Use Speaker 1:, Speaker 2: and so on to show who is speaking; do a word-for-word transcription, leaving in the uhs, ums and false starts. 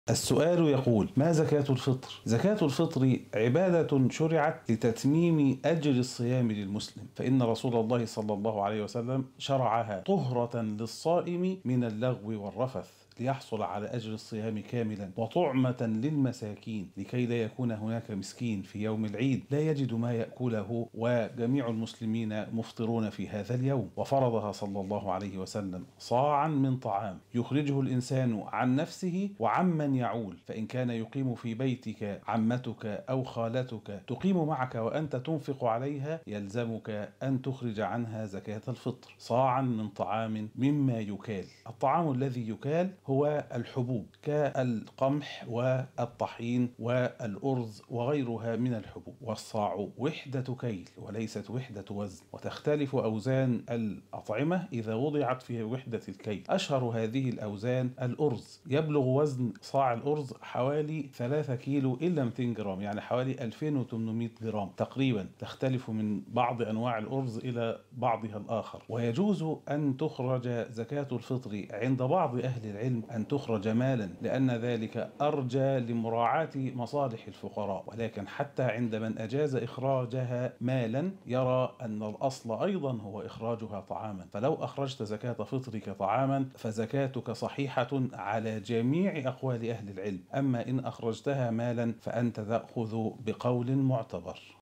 Speaker 1: السؤال يقول: ما زكاة الفطر؟ زكاة الفطر عبادة شرعت لتتميم أجر الصيام للمسلم، فإن رسول الله صلى الله عليه وسلم شرعها طهرة للصائم من اللغو والرفث، ليحصل على أجر الصيام كاملا، وطعمة للمساكين لكي لا يكون هناك مسكين في يوم العيد لا يجد ما يأكله، وجميع المسلمين مفطرون في هذا اليوم. وفرضها صلى الله عليه وسلم صاعا من طعام يخرجه الإنسان عن نفسه وعمن يعول، فإن كان يقيم في بيتك عمتك أو خالتك تقيم معك وأنت تنفق عليها، يلزمك أن تخرج عنها زكاة الفطر، صاعا من طعام مما يكال. الطعام الذي يكال هو الحبوب كالقمح والطحين والأرز وغيرها من الحبوب، والصاع وحدة كيل وليست وحدة وزن، وتختلف أوزان الأطعمة إذا وضعت في وحدة الكيل. أشهر هذه الأوزان الأرز، يبلغ وزن صاع الأرز حوالي ثلاثة كيلو إلا مئتين جرام، يعني حوالي ألفين وثمانمئة جرام تقريبا، تختلف من بعض أنواع الأرز إلى بعضها الآخر. ويجوز أن تخرج زكاة الفطر عند بعض أهل العلم أن تخرج مالا، لأن ذلك أرجى لمراعاة مصالح الفقراء، ولكن حتى عند من أجاز إخراجها مالا يرى أن الأصل أيضا هو إخراجها طعاما، فلو أخرجت زكاة فطرك طعاما فزكاتك صحيحة على جميع أقوال أهل العلم، أما إن أخرجتها مالا فأنت تأخذ بقول معتبر.